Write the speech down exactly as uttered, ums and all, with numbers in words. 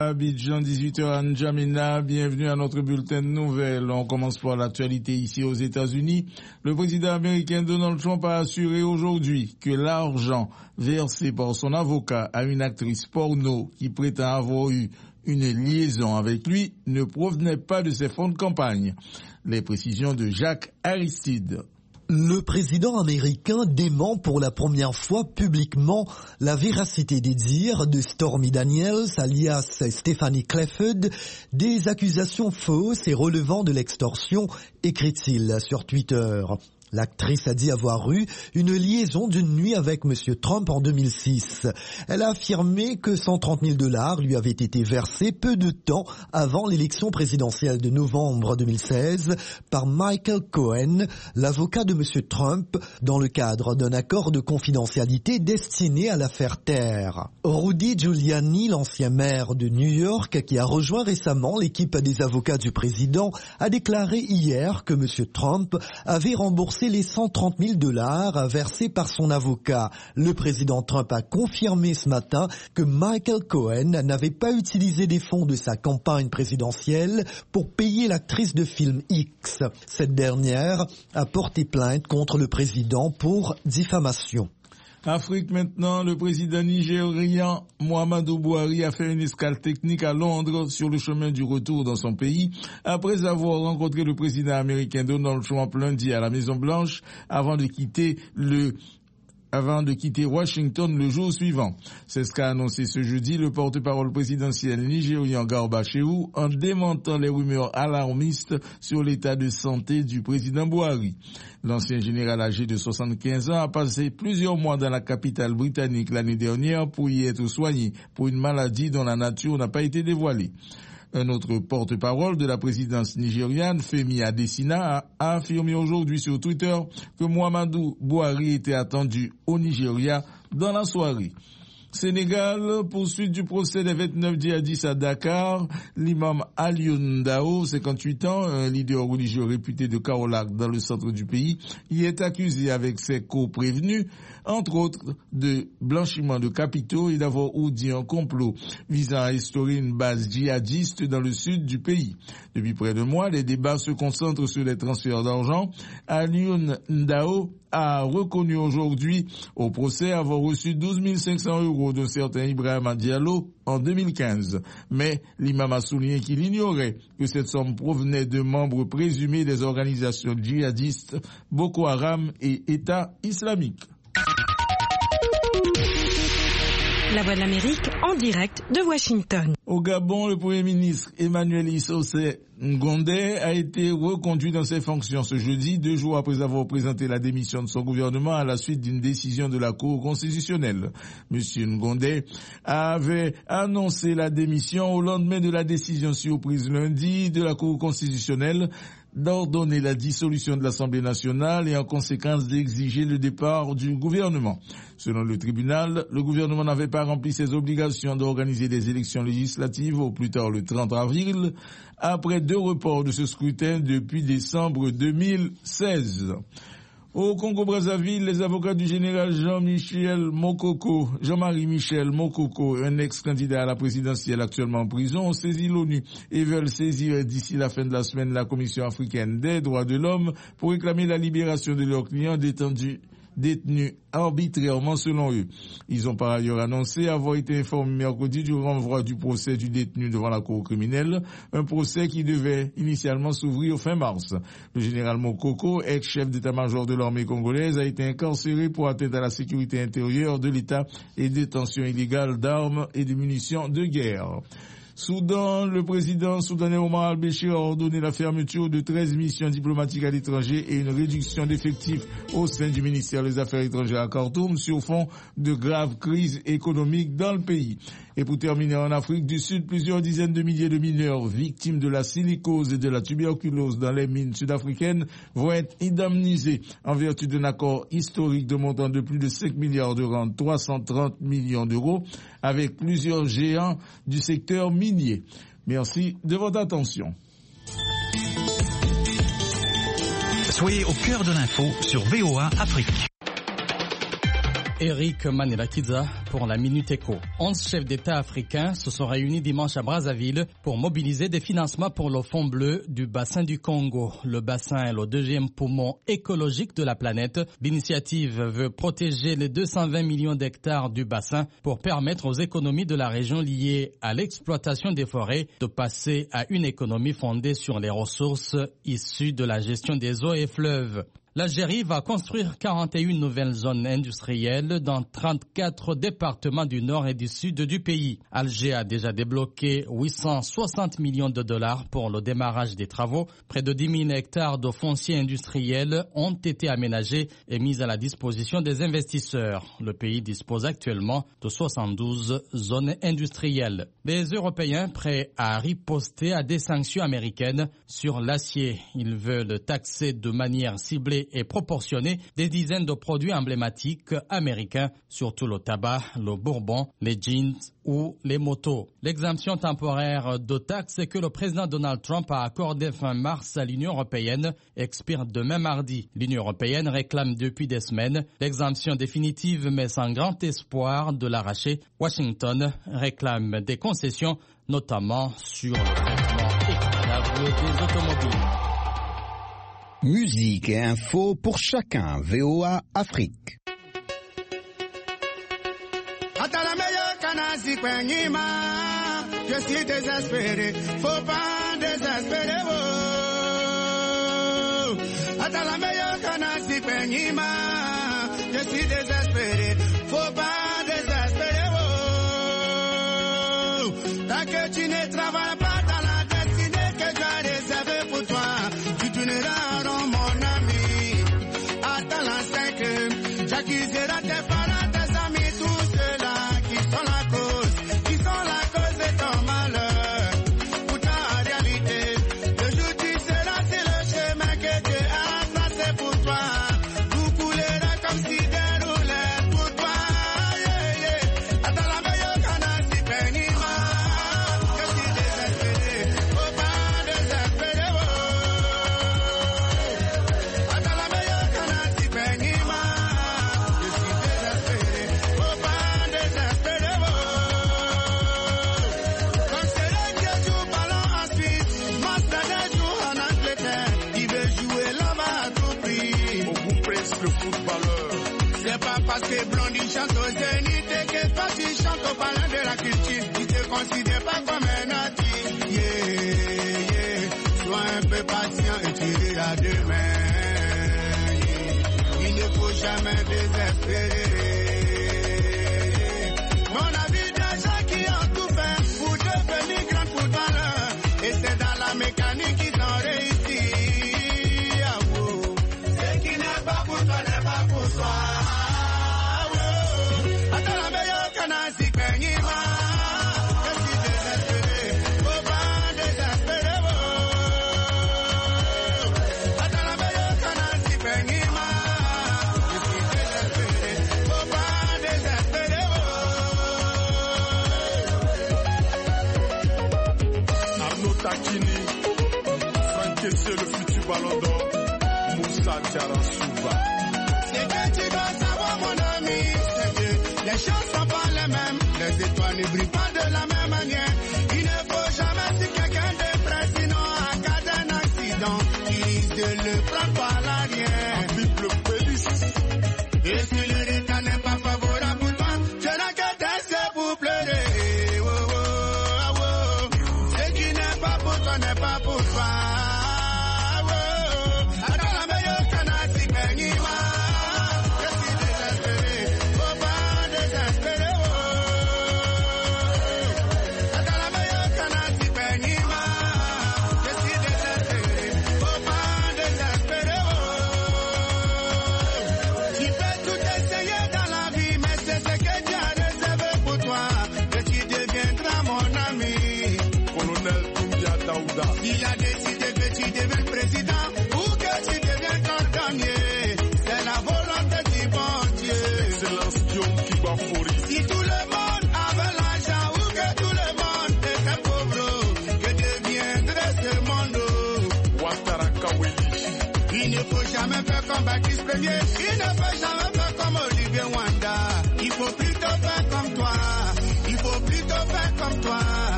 Abidjan, dix-huit heures, N'Djamena, bienvenue à notre bulletin de nouvelles. On commence par l'actualité ici aux États-Unis. Le président américain Donald Trump a assuré aujourd'hui que l'argent versé par son avocat à une actrice porno qui prétend avoir eu une liaison avec lui ne provenait pas de ses fonds de campagne. Les précisions de Jacques Aristide. Le président américain dément pour la première fois publiquement la véracité des dires de Stormy Daniels, alias Stephanie Clifford, des accusations fausses et relevant de l'extorsion, écrit-il sur Twitter. L'actrice a dit avoir eu une liaison d'une nuit avec M. Trump en deux mille six. Elle a affirmé que cent trente mille dollars lui avaient été versés peu de temps avant l'élection présidentielle de novembre deux mille seize par Michael Cohen, l'avocat de M. Trump, dans le cadre d'un accord de confidentialité destiné à l'affaire Terre. Rudy Giuliani, l'ancien maire de New York, qui a rejoint récemment l'équipe des avocats du président, a déclaré hier que M. Trump avait remboursé les cent trente mille dollars versés par son avocat. Le président Trump a confirmé ce matin que Michael Cohen n'avait pas utilisé des fonds de sa campagne présidentielle pour payer l'actrice de film X. Cette dernière a porté plainte contre le président pour diffamation. Afrique maintenant, le président nigérian Muhammadu Buhari a fait une escale technique à Londres sur le chemin du retour dans son pays après avoir rencontré le président américain Donald Trump lundi à la Maison-Blanche avant de quitter le avant de quitter Washington le jour suivant. C'est ce qu'a annoncé ce jeudi le porte-parole présidentiel nigérian Garba Shehu en démentant les rumeurs alarmistes sur l'état de santé du président Buhari. L'ancien général âgé de soixante-quinze ans a passé plusieurs mois dans la capitale britannique l'année dernière pour y être soigné pour une maladie dont la nature n'a pas été dévoilée. Un autre porte-parole de la présidence nigériane, Femi Adesina, a affirmé aujourd'hui sur Twitter que Muhammadu Buhari était attendu au Nigeria dans la soirée. Sénégal, poursuite du procès des vingt-neuf djihadistes à Dakar. L'imam Alioune Dao, cinquante-huit ans, un leader religieux réputé de Kaolack dans le centre du pays, y est accusé avec ses co-prévenus, entre autres, de blanchiment de capitaux et d'avoir ourdi un complot visant à instaurer une base djihadiste dans le sud du pays. Depuis près de mois, les débats se concentrent sur les transferts d'argent. Alioune Dao a reconnu aujourd'hui au procès avoir reçu douze mille cinq cents euros d'un certain Ibrahima Diallo en deux mille quinze. Mais l'imam a souligné qu'il ignorait que cette somme provenait de membres présumés des organisations djihadistes Boko Haram et État islamique. La Voix de l'Amérique en direct de Washington. Au Gabon, le Premier ministre Emmanuel Issosé Ngondé a été reconduit dans ses fonctions ce jeudi, deux jours après avoir présenté la démission de son gouvernement à la suite d'une décision de la Cour constitutionnelle. Monsieur Ngondé avait annoncé la démission au lendemain de la décision surprise lundi de la Cour constitutionnelle d'ordonner la dissolution de l'Assemblée nationale et en conséquence d'exiger le départ du gouvernement. Selon le tribunal, le gouvernement n'avait pas rempli ses obligations d'organiser des élections législatives au plus tard le trente avril, après deux reports de ce scrutin depuis décembre deux mille seize. Au Congo-Brazzaville, les avocats du général Jean-Michel Mokoko, Jean-Marie Michel Mokoko, un ex-candidat à la présidentielle actuellement en prison, ont saisi l'ONU et veulent saisir d'ici la fin de la semaine la Commission africaine des droits de l'homme pour réclamer la libération de leurs clients détenus détenus arbitrairement selon eux. Ils ont par ailleurs annoncé avoir été informés mercredi du renvoi du procès du détenu devant la cour criminelle, un procès qui devait initialement s'ouvrir fin mars. Le général Mokoko, ex-chef d'état-major de l'armée congolaise, a été incarcéré pour atteinte à la sécurité intérieure de l'État et détention illégale d'armes et de munitions de guerre. Soudan, le président soudanais Omar al-Béchir a ordonné la fermeture de treize missions diplomatiques à l'étranger et une réduction d'effectifs au sein du ministère des Affaires étrangères à Khartoum sur fond de graves crises économiques dans le pays. Et pour terminer, en Afrique du Sud, plusieurs dizaines de milliers de mineurs victimes de la silicose et de la tuberculose dans les mines sud-africaines vont être indemnisés en vertu d'un accord historique de montant de plus de cinq milliards de rand, trois cent trente millions d'euros, avec plusieurs géants du secteur minier. Merci de votre attention. Soyez au cœur de l'info sur V O A Afrique. Eric Manelakiza pour la Minute Éco. Onze chefs d'État africains se sont réunis dimanche à Brazzaville pour mobiliser des financements pour le fonds bleu du bassin du Congo. Le bassin est le deuxième poumon écologique de la planète. L'initiative veut protéger les deux cent vingt millions d'hectares du bassin pour permettre aux économies de la région liées à l'exploitation des forêts de passer à une économie fondée sur les ressources issues de la gestion des eaux et fleuves. L'Algérie va construire quarante et une nouvelles zones industrielles dans trente-quatre départements du nord et du sud du pays. Alger a déjà débloqué huit cent soixante millions de dollars pour le démarrage des travaux. Près de dix mille hectares de foncier industriel ont été aménagés et mis à la disposition des investisseurs. Le pays dispose actuellement de soixante-douze zones industrielles. Les Européens prêts à riposter à des sanctions américaines sur l'acier. Ils veulent taxer de manière ciblée et proportionnée des dizaines de produits emblématiques américains, surtout le tabac, le bourbon, les jeans ou les motos. L'exemption temporaire de taxes que le président Donald Trump a accordée fin mars à l'Union européenne expire demain mardi. L'Union européenne réclame depuis des semaines l'exemption définitive mais sans grand espoir de l'arracher. Washington réclame des concessions, notamment sur le traitement équitable des automobiles. Musique et info pour chacun. V O A Afrique. Je suis désespéré, faut pas désespérer. Attends la meilleure canasi peñima. Je suis désespéré, faut pas désespérer. Tant que tu ne travailles pas dans la destinée que j'ai réservée pour toi, tu tourneras rond mon ami. Attends l'instant que j'accuserai tes parents, tes amis, tous ceux-là qui sont la cause, qui sont la cause de ton malheur. Pourtant en réalité, le jour tu seras sur le chemin que Dieu a tracé pour toi. Tout coulera comme si déroulait pour toi. Yeah, yeah. Attends la meilleure canasi peñima. Je suis désespéré, faut pas désespérer. Attends la meilleure canasi peñima. Je suis désespéré, faut pas désespérer. Comme c'est là que joue ballon en Suisse, Master joue en Angleterre. Il veut jouer là-bas à tout prix. Beaucoup pressent le footballeur. C'est pas parce que Blondie chante au Zénith et que toi tu chantes au palais de la culture. Tu te considères pas comme un natif. Yeah, yeah. Sois un peu patient et tu iras demain. Yeah. Il ne faut jamais désespérer. Mon avis des gens qui ont tout fait pour devenir grand footballeur. Et c'est dans la mécanique qu'ils ont réussi. Ah, oh. Ce qui n'est pas pour toi n'est pas pour toi. Ah, oh. Attends la meilleure canasi peñima. Je suis désespéré, faut pas désespérer. Oh. Attends la meilleure canasi peñima. Je suis désespéré, faut pas désespérer. Oh. Arnaud Takini, Franck Kessé, le futur ballon d'or, Moussa Diarra-Souba. C'est que tu dois savoir, mon ami, c'est que les choses sont pas les mêmes. Les étoiles ne brillent pas de la même manière. Il ne faut jamais si quelqu'un te presse, sinon en cas d'un accident, tu risques de le prendre par l'arrière. Bible Pélis, Et si le résultat n'est pas favorable pour toi, tu n'as que tes yeux pour pleurer. Oh, oh, ah, oh. Ce qui n'est pas pour toi n'est pas pour toi. Ah, oh. Attends la meilleure canasi peñima. Je suis désespéré, faut pas désespérer. Oh. Attends la meilleure canasi peñima. Je suis désespéré, faut pas désespérer. Oh. Tu peux tout essayer dans la vie, mais c'est ce que Dieu a réservé pour toi que tu deviendras mon ami. colonel Doumbia Daouda, Il a décidé que tu deviennes président ou que tu deviennes cordonnier. C'est la volonté du bon Dieu. Excellence Guillaume Kibafori, Si tout le monde avait l'argent ou que tout le monde était pauvre, que deviendrait ce monde? Ouattara Kaweli, Il ne faut jamais faire comme Baptiste Premier. Il ne faut jamais faire comme Olivier Wanda. Il faut plutôt faire comme toi. Il faut plutôt faire comme toi.